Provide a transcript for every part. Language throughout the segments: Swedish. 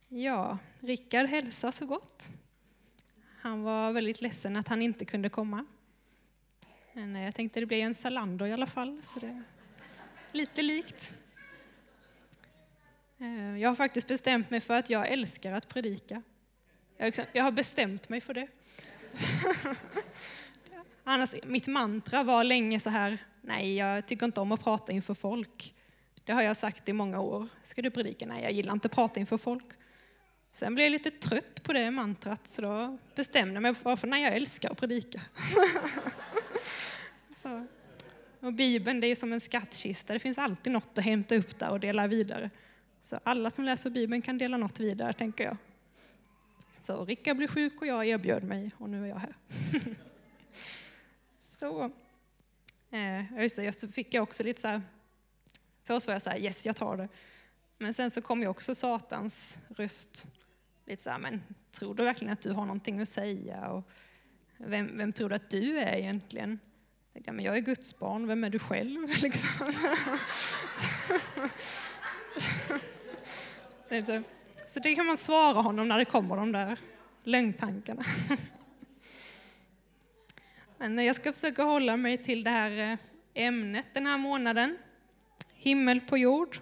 Ja, Rickard hälsar så gott. Han var väldigt ledsen att han inte kunde komma. Men jag tänkte det blir en salando i alla fall, så det är lite likt. Jag har faktiskt bestämt mig för att jag älskar att predika. Jag har bestämt mig för det. Annars, mitt mantra var länge så här: nej, jag tycker inte om att prata inför folk. Det har jag sagt i många år. Ska du predika? Nej, jag gillar inte att prata inför folk. Sen blev jag lite trött på det mantrat, så då bestämde jag mig för när jag älskar att predika. Så. Och Bibeln, det är som en skattkista. Det finns alltid något att hämta upp där och dela vidare. Så alla som läser Bibeln kan dela något vidare, tänker jag. Så Rickard blev sjuk och jag erbjöd mig, och nu är jag här. Så fick jag också lite så här, först var jag så här, yes, jag tar det. Men sen så kom ju också Satans röst. Lite så här, men tror du verkligen att du har någonting att säga? Och vem tror du att du är egentligen? Jag tänkte, men jag är Guds barn, vem är du själv? Liksom. Så det kan man svara honom när det kommer de där lögntankarna. Men jag ska försöka hålla mig till det här ämnet den här månaden. Himmel på jord.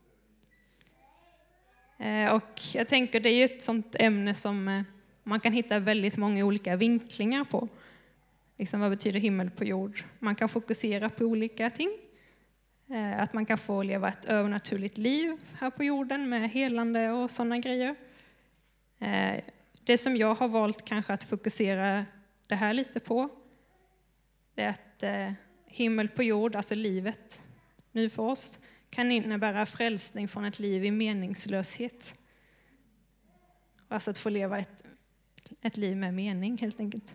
Och jag tänker det är ett sånt ämne som man kan hitta väldigt många olika vinklingar på. Liksom, vad betyder himmel på jord? Man kan fokusera på olika ting. Att man kan få leva ett övernaturligt liv här på jorden med helande och sådana grejer. Det som jag har valt kanske att fokusera det här lite på, det är att himmel på jord, alltså livet nu för oss, kan innebära frälsning från ett liv i meningslöshet. Alltså att få leva ett liv med mening, helt enkelt.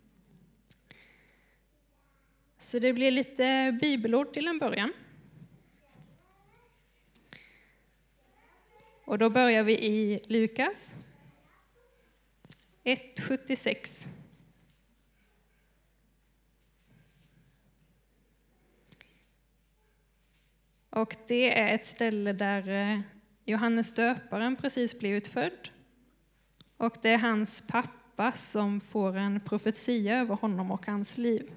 Så det blir lite bibelord till en början. Och då börjar vi i Lukas 1:76. Och det är ett ställe där Johannes döparen precis blivit född. Och det är hans pappa som får en profetia över honom och hans liv.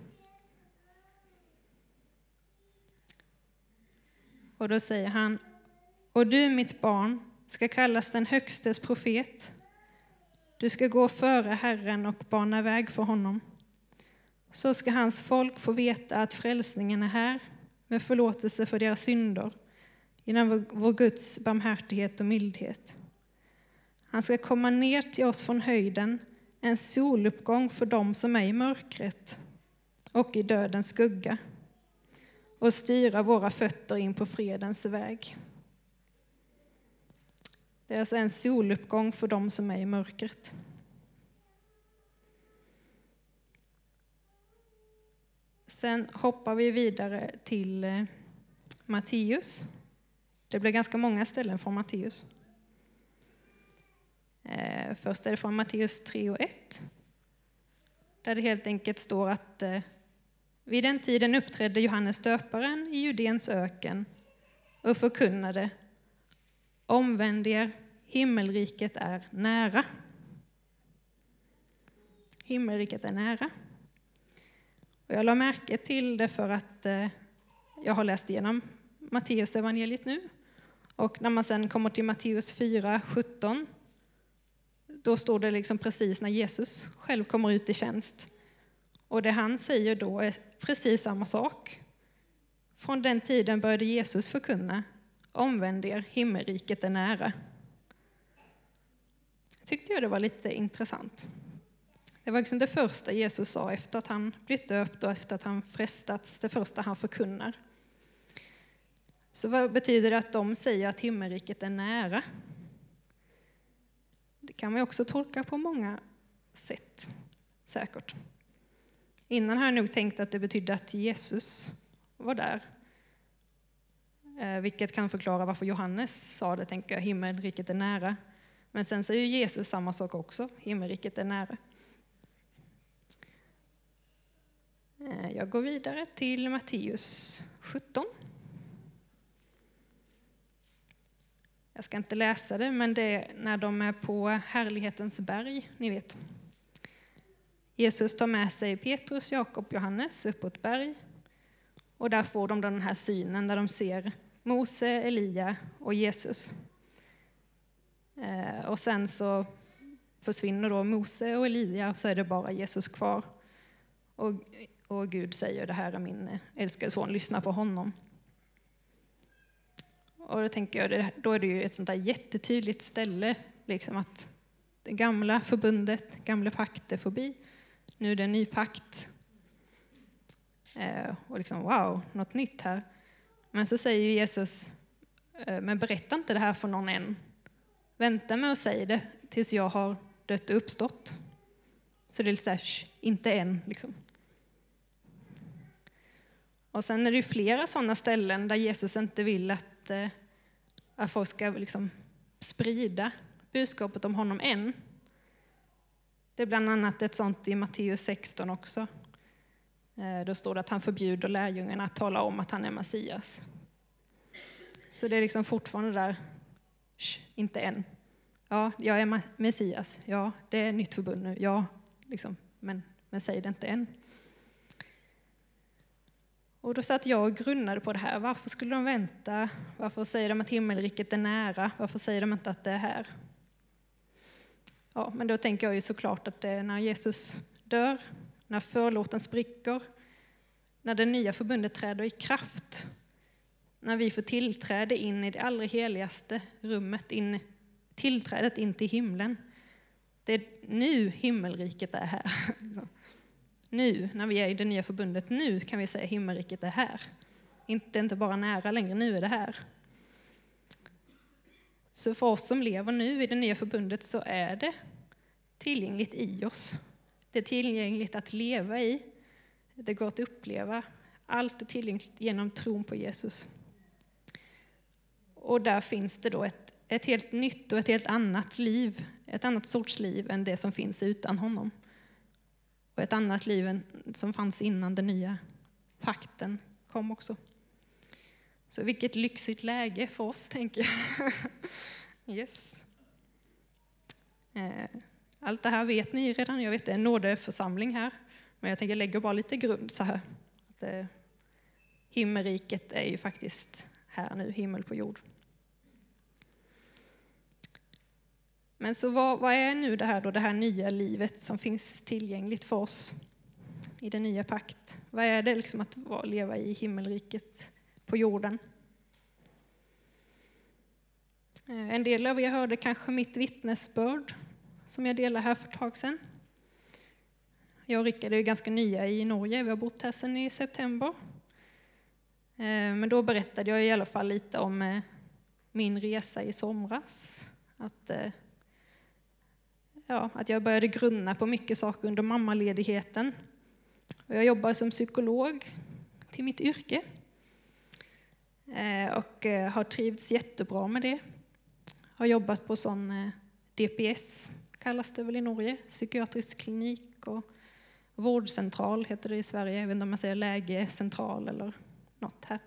Och då säger han: och du, mitt barn, ska kallas den högstes profet. Du ska gå före Herren och bana väg för honom. Så ska hans folk få veta att frälsningen är här, med förlåtelse för deras synder, genom vår Guds barmhärtighet och mildhet. Han ska komma ner till oss från höjden, en soluppgång för dem som är i mörkret och i dödens skugga, och styra våra fötter in på fredens väg. Det är alltså en soluppgång för dem som är i mörkret. Sen hoppar vi vidare till Matteus. Det blir ganska många ställen från Matteus. Först är det från Matteus 3:1. Där det helt enkelt står att vid den tiden uppträdde Johannes döparen i Judeens öken och förkunnade: omvänd er, himmelriket är nära. Himmelriket är nära. Och jag la märke till det för att jag har läst igenom Matteus evangeliet nu. Och när man sen kommer till Matteus 4:17, då står det liksom precis när Jesus själv kommer ut i tjänst. Och det han säger då är precis samma sak. Från den tiden började Jesus förkunna: omvänd er, himmelriket är nära. Tyckte jag det var lite intressant. Det var liksom det första Jesus sa efter att han blivit döpt och efter att han frestats, det första han förkunnar. Så vad betyder det att de säger att himmelriket är nära? Det kan man också tolka på många sätt, säkert. Innan har jag nog tänkt att det betydde att Jesus var där. Vilket kan förklara varför Johannes sa det, tänker jag, himmelriket är nära. Men sen säger Jesus samma sak också, himmelriket är nära. Jag går vidare till Matteus 17. Jag ska inte läsa det, men det är när de är på härlighetens berg, ni vet. Jesus tar med sig Petrus, Jakob och Johannes upp på ett berg. Och där får de den här synen där de ser Mose, Elia och Jesus. Och sen så försvinner då Mose och Elia och så är det bara Jesus kvar. Och Gud säger, det här är min älskade son, lyssna på honom. Och då tänker jag, då är det ju ett sånt där jättetydligt ställe, liksom att det gamla förbundet, gamla pakt är förbi. Nu är det en ny pakt. Och liksom, wow, något nytt här. Men så säger Jesus, men berätta inte det här för någon än. Vänta med att säga det tills jag har dött och uppstått. Så det är lite så här, inte än liksom. Och sen är det ju flera sådana ställen där Jesus inte vill att folk ska liksom sprida budskapet om honom än. Det är bland annat ett sånt i Matteus 16 också. Då står det att han förbjuder lärjungarna att tala om att han är Messias. Så det är liksom fortfarande där, inte än. Ja, jag är Messias. Ja, det är nytt förbund nu. Ja, liksom, men säg det inte än. Och då satt jag och grunnade på det här. Varför skulle de vänta? Varför säger de att himmelriket är nära? Varför säger de inte att det är här? Ja, men då tänker jag ju såklart att det är när Jesus dör, när förlåten spricker, när det nya förbundet träder i kraft, när vi får tillträde in i det allra heligaste rummet, tillträdet in till himlen. Det är nu himmelriket är här. Nu, när vi är i det nya förbundet, nu kan vi säga himmelriket är här. Inte bara nära längre, nu är det här. Så för oss som lever nu i det nya förbundet så är det tillgängligt i oss. Det är tillgängligt att leva i. Det går att uppleva. Allt är tillgängligt genom tron på Jesus. Och där finns det då ett helt nytt och ett helt annat liv. Ett annat sorts liv än det som finns utan honom. Och ett annat liv än som fanns innan den nya pakten kom också. Så vilket lyxigt läge för oss, tänker jag. Yes. Allt det här vet ni redan. Jag vet det är en nådeförsamling här. Men jag tänker lägga bara lite grund så här. Att himmelriket är ju faktiskt här nu, himmel på jord. Men så vad är nu det här då, det här nya livet som finns tillgängligt för oss i den nya pakt? Vad är det liksom att leva i himmelriket på jorden? En del av er hörde kanske mitt vittnesbörd som jag delade här för ett tag sedan. Jag och Rickard är ju ganska nya i Norge, vi har bott här sedan i september. Men då berättade jag i alla fall lite om min resa i somras. Att jag började grunna på mycket saker under mammaledigheten. Och jag jobbar som psykolog till mitt yrke. Och har trivts jättebra med det. Har jobbat på sån DPS, kallas det väl i Norge. Psykiatrisk klinik och vårdcentral heter det i Sverige. Jag vet inte om man säger lägecentral eller något här.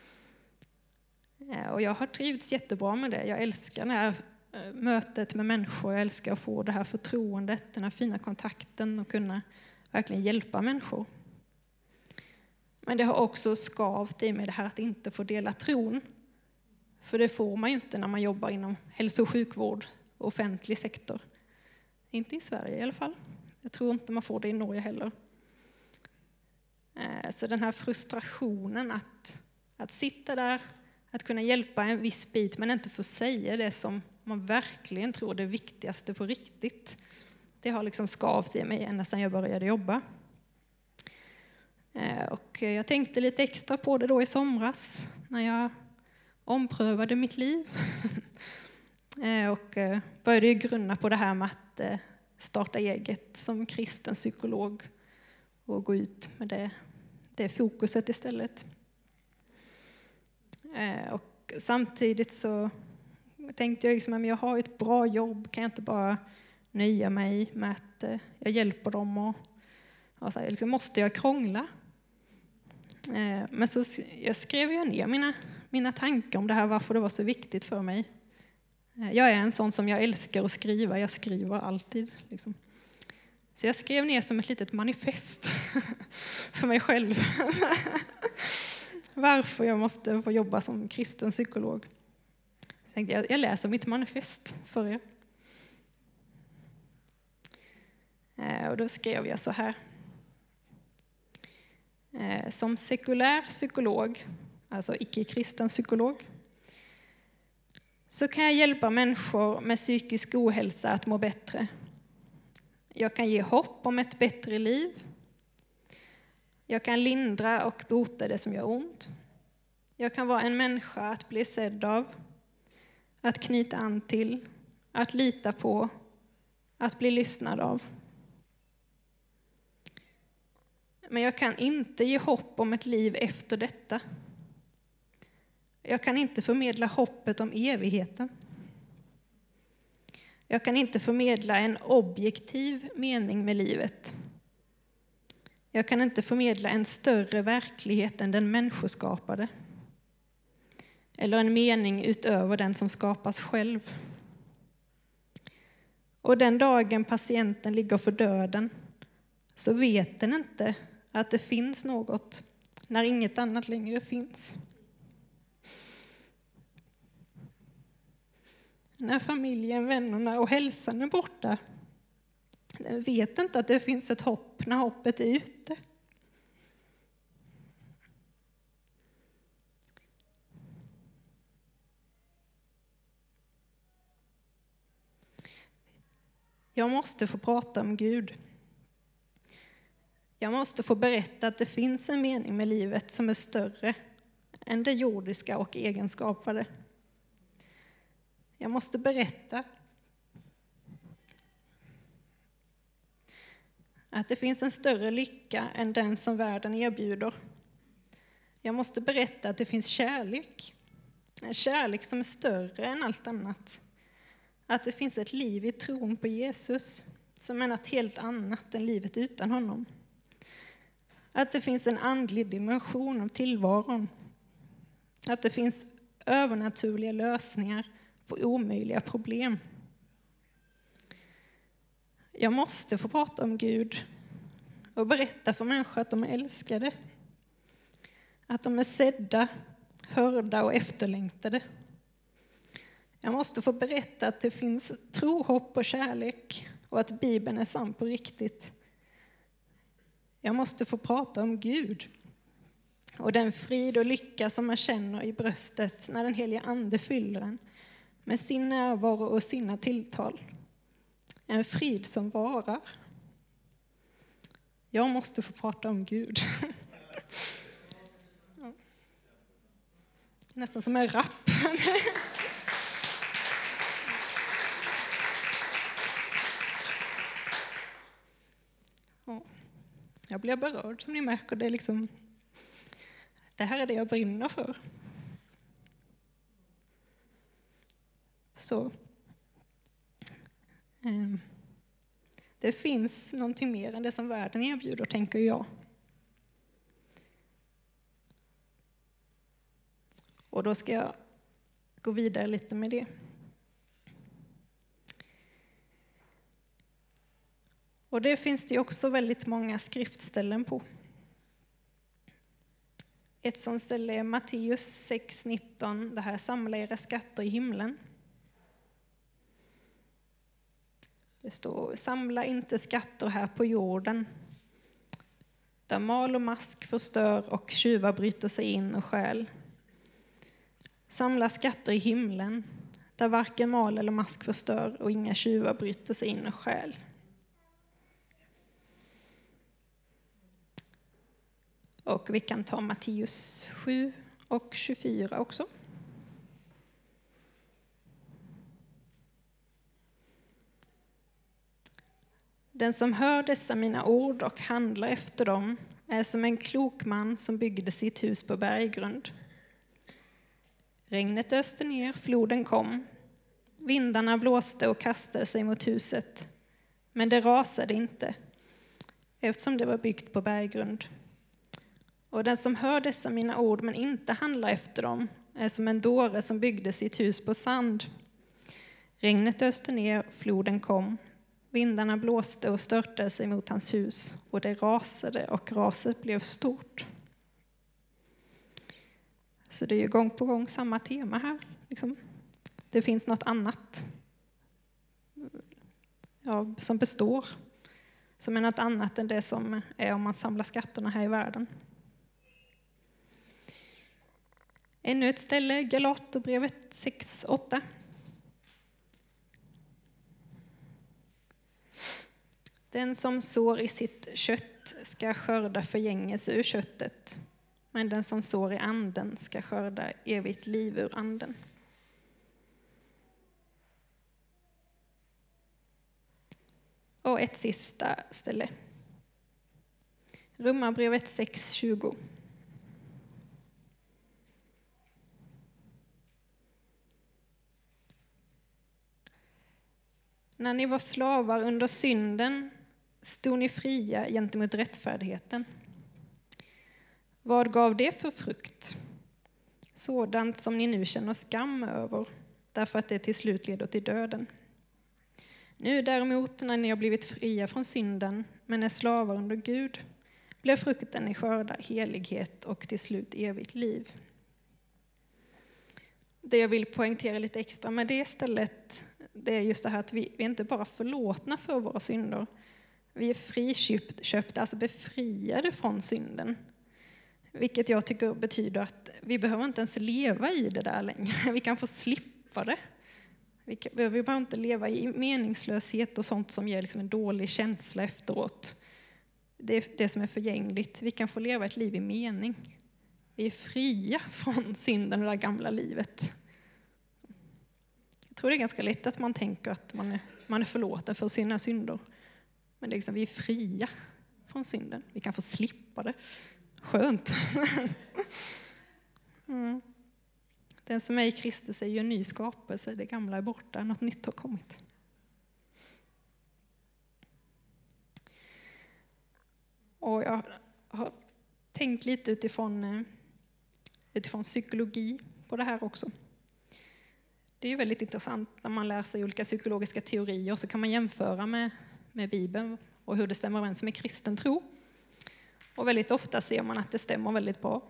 Och jag har trivts jättebra med det. Jag älskar det här mötet med människor. Jag älskar att få det här förtroendet, den här fina kontakten och kunna verkligen hjälpa människor. Men det har också skavt i mig det här att inte få dela tron. För det får man ju inte när man jobbar inom hälso- och sjukvård och offentlig sektor. Inte i Sverige i alla fall. Jag tror inte man får det i Norge heller. Så den här frustrationen att sitta där, att kunna hjälpa en viss bit men inte få säga det som man verkligen tror är det viktigaste på riktigt. Det har liksom skavt i mig ända sedan jag började jobba. Och jag tänkte lite extra på det då i somras när jag omprövade mitt liv. Och började grunna på det här med att starta eget som kristen psykolog och gå ut med det fokuset istället. Och samtidigt så tänkte jag liksom att jag har ett bra jobb, kan jag inte bara nöja mig med att jag hjälper dem och så här, liksom måste jag krångla? Men så jag skrev jag ner mina tankar om det här, varför det var så viktigt för mig. Jag är en sån som jag älskar att skriva. Jag skriver alltid. Liksom. Så jag skrev ner som ett litet manifest för mig själv. Varför jag måste få jobba som kristen psykolog. Jag tänkte jag läser mitt manifest för er. Och då skrev jag så här. Som sekulär psykolog, alltså icke-kristen psykolog, så kan jag hjälpa människor med psykisk ohälsa att må bättre. Jag kan ge hopp om ett bättre liv. Jag kan lindra och bota det som gör ont. Jag kan vara en människa att bli sedd av, att knyta an till, att lita på, att bli lyssnad av. Men jag kan inte ge hopp om ett liv efter detta. Jag kan inte förmedla hoppet om evigheten. Jag kan inte förmedla en objektiv mening med livet. Jag kan inte förmedla en större verklighet än den människoskapade. Eller en mening utöver den som skapas själv. Och den dagen patienten ligger för döden så vet den inte att det finns något när inget annat längre finns. När familjen, vännerna och hälsan är borta, den vet inte att det finns ett hopp när hoppet är ute. Jag måste få prata om Gud. Jag måste få berätta att det finns en mening med livet som är större än det jordiska och egenskapade. Jag måste berätta att det finns en större lycka än den som världen erbjuder. Jag måste berätta att det finns kärlek. En kärlek som är större än allt annat. Att det finns ett liv i tron på Jesus som är något helt annat än livet utan honom. Att det finns en andlig dimension av tillvaron. Att det finns övernaturliga lösningar på omöjliga problem. Jag måste få prata om Gud och berätta för människor att de är älskade. Att de är sedda, hörda och efterlängtade. Jag måste få berätta att det finns tro, hopp och kärlek och att Bibeln är sann på riktigt. Jag måste få prata om Gud och den frid och lycka som man känner i bröstet när den helige ande fyller en med sin närvaro och sina tilltal. En frid som varar. Jag måste få prata om Gud. Nästan som en rap. Jag blir berörd som ni märker. Det här är det jag brinner för. Så det finns någonting mer än det som världen erbjuder, tänker jag. Och då ska jag gå vidare lite med det. Och det finns det också väldigt många skriftställen på. Ett sånt ställe är Matteus 6:19. Det här: samla era skatter i himlen. Det står: samla inte skatter här på jorden, där mal och mask förstör och tjuvar bryter sig in och stjäl. Samla skatter i himlen, där varken mal eller mask förstör och inga tjuvar bryter sig in och stjäl. Och vi kan ta Matteus 7 och 24 också. Den som hör dessa mina ord och handlar efter dem är som en klok man som byggde sitt hus på berggrund. Regnet öste ner, floden kom. Vindarna blåste och kastade sig mot huset, men det rasade inte, eftersom det var byggt på berggrund. Och den som hör dessa mina ord men inte handlar efter dem är som en dåre som byggde sitt hus på sand. Regnet öste ner, floden kom. Vindarna blåste och störtade sig mot hans hus, och det rasade och raset blev stort. Så det är ju gång på gång samma tema här. Liksom. Det finns något annat som består, som är något annat än det som är om man samlar skatterna här i världen. Ännu ett ställe, Galaterbrevet 6:8. Den som sår i sitt kött ska skörda förgängelse ur köttet, men den som sår i anden ska skörda evigt liv ur anden. Och ett sista ställe. Romarbrevet 6:20. När ni var slavar under synden stod ni fria gentemot rättfärdigheten. Vad gav det för frukt? Sådant som ni nu känner skam över, därför att det till slut leder till döden. Nu däremot, när ni har blivit fria från synden, men är slavar under Gud, blir frukten ni skördar helighet och till slut evigt liv. Det jag vill poängtera lite extra med det stället, det är just det här att vi är inte bara förlåtna för våra synder. Vi är friköpta, alltså befriade från synden. Vilket jag tycker betyder att vi behöver inte ens leva i det där längre. Vi kan få slippa det. Vi behöver inte leva i meningslöshet och sånt som ger liksom en dålig känsla efteråt. Det är det som är förgängligt. Vi kan få leva ett liv i mening. Vi är fria från synden och det gamla livet. Jag tror det är ganska lätt att man tänker att man är förlåten för sina synder. Men det är liksom, vi är fria från synden. Vi kan få slippa det. Skönt. Mm. Den som är i Kristus är ju en ny skapelse. Det gamla är borta, något nytt har kommit. Och jag har tänkt lite utifrån psykologi på det här också. Det är ju väldigt intressant när man lär sig olika psykologiska teorier, så kan man jämföra med Bibeln och hur det stämmer överens med kristen tro. Och väldigt ofta ser man att det stämmer väldigt bra.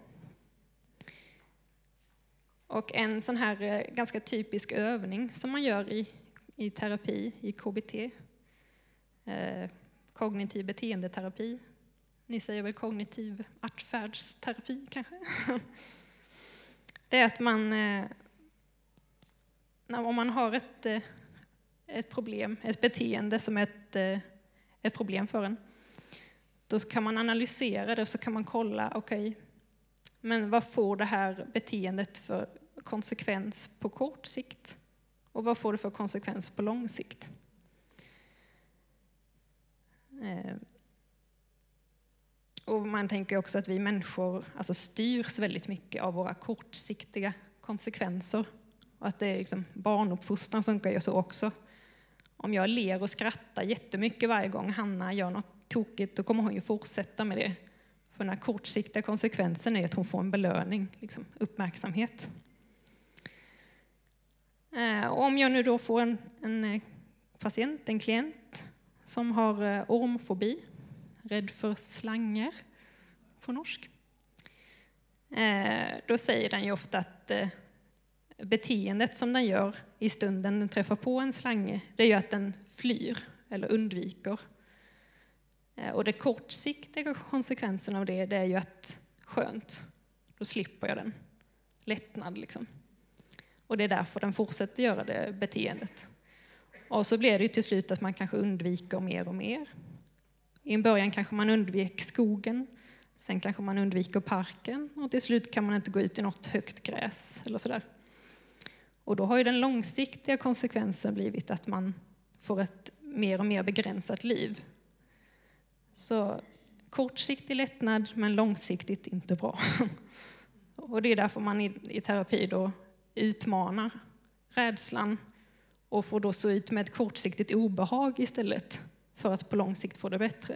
Och en sån här ganska typisk övning som man gör i terapi, i KBT, kognitiv beteendeterapi. Ni säger väl kognitiv artfärdsterapi kanske? Det är att om man har ett problem, ett beteende som är ett problem för en, då kan man analysera det och så kan man kolla, okej, men vad får det här beteendet för konsekvens på kort sikt? Och vad får det för konsekvens på lång sikt? Och man tänker också att vi människor alltså styrs väldigt mycket av våra kortsiktiga konsekvenser. Och att det är liksom, barnuppfostran funkar ju så också. Om jag ler och skrattar jättemycket varje gång Hanna gör något tokigt, då kommer hon ju fortsätta med det. För den här kortsiktiga konsekvensen är att hon får en belöning, liksom uppmärksamhet. Och om jag nu då får en patient, en klient som har ormfobi, rädd för slanger på norsk, då säger den ju ofta att beteendet som den gör i stunden den träffar på en slange, det är ju att den flyr eller undviker. Och det kortsiktiga konsekvensen av det är ju att skönt, då slipper jag den. Lättnad liksom. Och det är därför den fortsätter göra det beteendet. Och så blir det ju till slut att man kanske undviker mer och mer. I början kanske man undviker skogen, sen kanske man undviker parken och till slut kan man inte gå ut i något högt gräs eller sådär. Och då har ju den långsiktiga konsekvensen blivit att man får ett mer och mer begränsat liv. Så kortsiktig lättnad men långsiktigt inte bra. Och det är därför man i terapi då utmanar rädslan och får då så ut med ett kortsiktigt obehag istället för att på lång sikt få det bättre.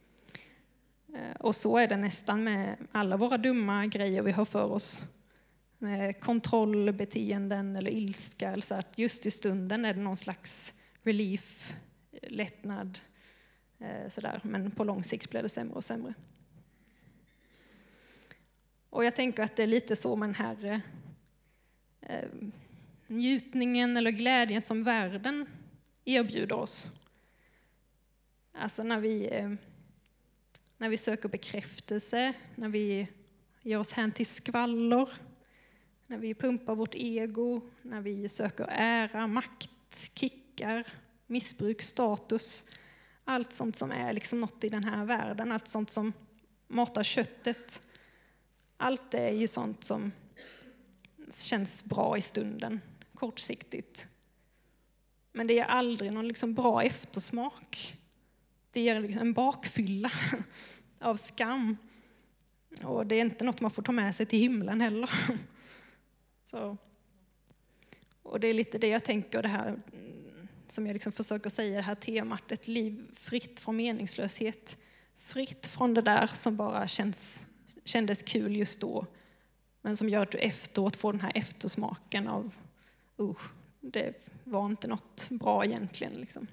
Och så är det nästan med alla våra dumma grejer vi har för oss. kontrollbeteenden eller ilska. Alltså att just i stunden är det någon slags relief, lättnad, sådär. Men på lång sikt blir det sämre och sämre. Och jag tänker att det är lite så med den här njutningen eller glädjen som världen erbjuder oss. Alltså när vi söker bekräftelse, när vi ger oss hän till skvaller, när vi pumpar vårt ego, när vi söker ära, makt, kickar, missbruk, status. Allt sånt som är liksom något i den här världen, allt sånt som matar köttet. Allt det är ju sånt som känns bra i stunden, kortsiktigt. Men det ger aldrig någon liksom bra eftersmak. Det ger liksom en bakfylla av skam. Och det är inte något man får ta med sig till himlen heller. Så. Och det är lite det jag tänker, det här som jag liksom försöker säga, det här temat, ett liv fritt från meningslöshet. Fritt från det där som bara kändes kul just då. Men som gör att du efteråt får den här eftersmaken av det var inte något bra egentligen. Liksom.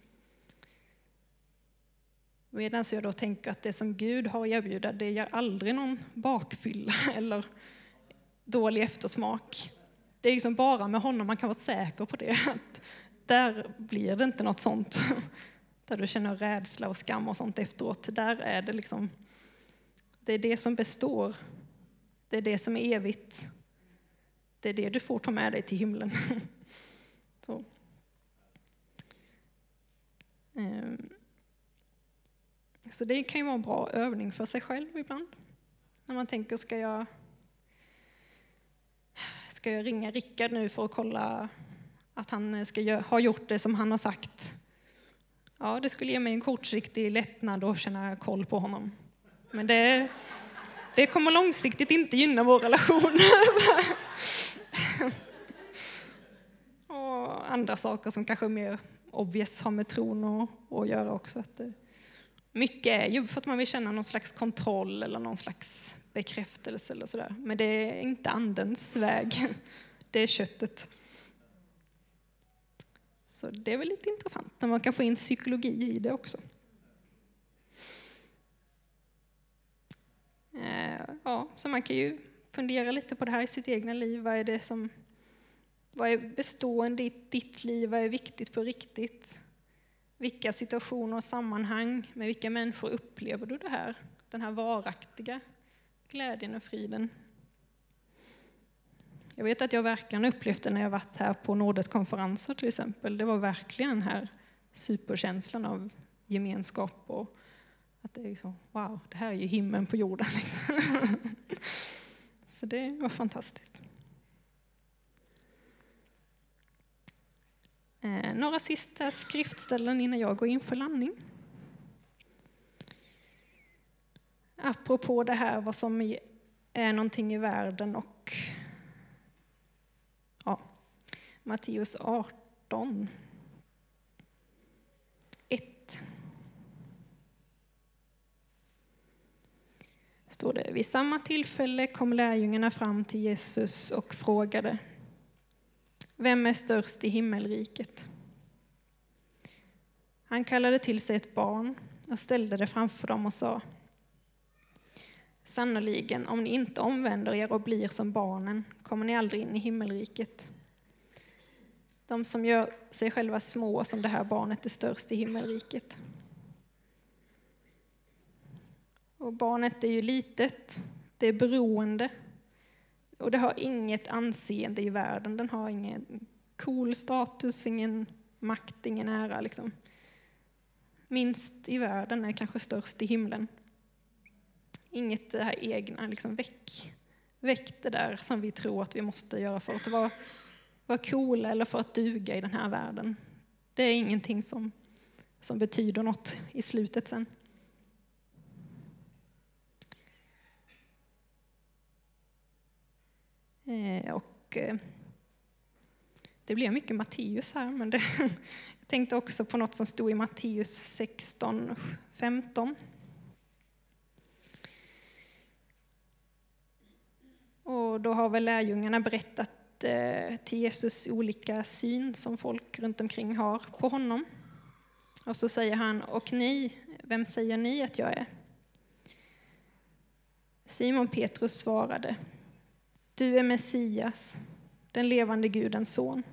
Medan jag då tänker att det som Gud har erbjuda, det ger aldrig någon bakfylla eller dålig eftersmak. Det är liksom bara med honom man kan vara säker på det. Att där blir det inte något sånt. Där du känner rädsla och skam och sånt efteråt. Där är det liksom, det är det som består. Det är det som är evigt. Det är det du får ta med dig till himlen. Så. Så det kan ju vara en bra övning för sig själv ibland. När man tänker, ska jag ringa Rickard nu för att kolla att han ska ha gjort det som han har sagt? Ja, det skulle ge mig en kortsiktig lättnad och känna koll på honom. Men det kommer långsiktigt inte gynna vår relation. Och andra saker som kanske mer obvious har med tron att göra också. Att mycket är ju för att man vill känna någon slags kontroll eller någon slags bekräftelse eller sådär. Men det är inte andens väg. Det är köttet. Så det är väl lite intressant när man kan få in psykologi i det också. Ja, så man kan ju fundera lite på det här i sitt egna liv. Vad är bestående i ditt liv? Vad är viktigt på riktigt? Vilka situationer och sammanhang, med vilka människor upplever du det här? Den här varaktiga glädjen och friden. Jag vet att jag verkligen upplevt det när jag varit här på Nordeskonferenser till exempel. Det var verkligen den här superkänslan av gemenskap och att det är så, wow, det här är ju himlen på jorden. Liksom. Så det var fantastiskt. Några sista skriftställen innan jag går in för landning. Apropå det här vad som är någonting i världen och Matteus 18. 1. Står det: vid samma tillfälle kom lärjungarna fram till Jesus och frågade: vem är störst i himmelriket? Han kallade till sig ett barn och ställde det framför dem och sa: sannoliken, om ni inte omvänder er och blir som barnen kommer ni aldrig in i himmelriket. De som gör sig själva små som det här barnet är störst i himmelriket. Och barnet är ju litet, det är beroende och det har inget anseende i världen. Den har ingen cool status, ingen makt, ingen ära. Liksom. Minst i världen är kanske störst i himlen. Inget det här egna, liksom väck det där som vi tror att vi måste göra för att vara coola eller för att duga i den här världen. Det är ingenting som betyder något i slutet sen. Och det blir mycket Matteus här, men jag tänkte också på något som stod i Matteus 16:15. Och Och då har väl lärjungarna berättat till Jesus olika syn som folk runt omkring har på honom. Och så säger han, och ni, vem säger ni att jag är? Simon Petrus svarade, du är Messias, den levande Gudens son.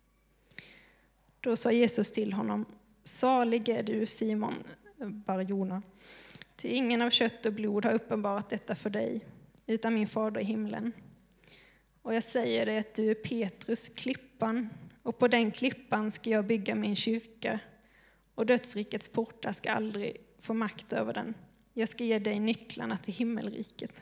Då sa Jesus till honom, salig är du Simon Bar-Jona, till ingen av kött och blod har uppenbarat detta för dig, utan min fader i himlen. Och jag säger dig att du är Petrus, klippan, och på den klippan ska jag bygga min kyrka, och dödsrikets portar ska aldrig få makt över den. Jag ska ge dig nycklarna till himmelriket.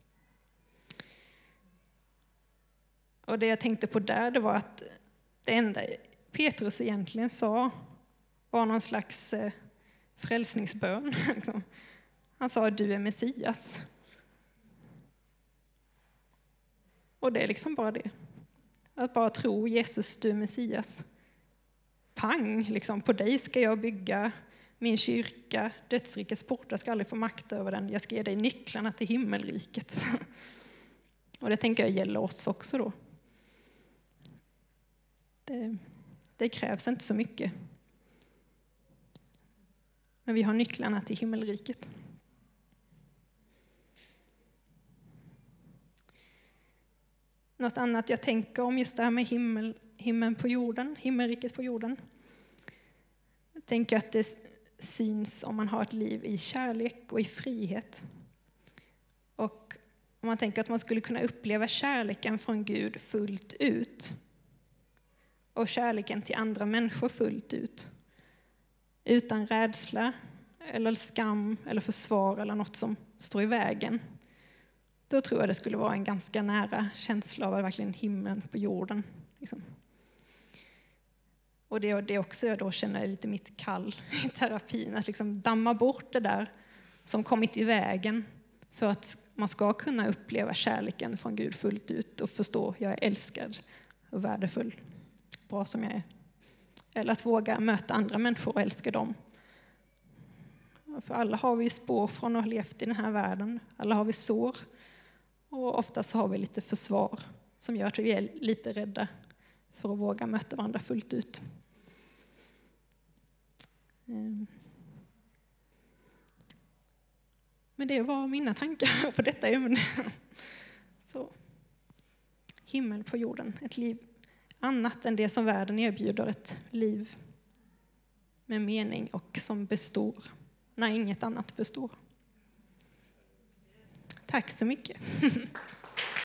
Och det jag tänkte på där, det var att det enda Petrus egentligen sa var någon slags frälsningsbön. Han sa, du är Messias. Och det är liksom bara det. Att bara tro, Jesus, du är Messias. Pang, liksom, på dig ska jag bygga min kyrka. Dödsrikets portar ska aldrig få makt över den. Jag ska ge dig nycklarna till himmelriket. Och det tänker jag gäller oss också då. Det krävs inte så mycket. Men vi har nycklarna till himmelriket. Något annat jag tänker om just det här med himmeln på jorden, himmelriket på jorden. Jag tänker att det syns om man har ett liv i kärlek och i frihet. Och om man tänker att man skulle kunna uppleva kärleken från Gud fullt ut. Och kärleken till andra människor fullt ut. Utan rädsla eller skam eller försvar eller något som står i vägen. Då tror jag det skulle vara en ganska nära känsla av verkligen himlen på jorden. Liksom. Och det är det också jag då känner lite mitt kall i terapin. Att liksom damma bort det där som kommit i vägen. För att man ska kunna uppleva kärleken från Gud fullt ut och förstå att jag är älskad och värdefull. Bra som jag är. Eller att våga möta andra människor och älska dem. För alla har vi spår från att ha levt i den här världen. Alla har vi sår. Och oftast har vi lite försvar som gör att vi är lite rädda för att våga möta varandra fullt ut. Men det var mina tankar på detta ämne. Så. Himmel på jorden, ett liv annat än det som världen erbjuder, ett liv med mening och som består när inget annat består. Tack så mycket.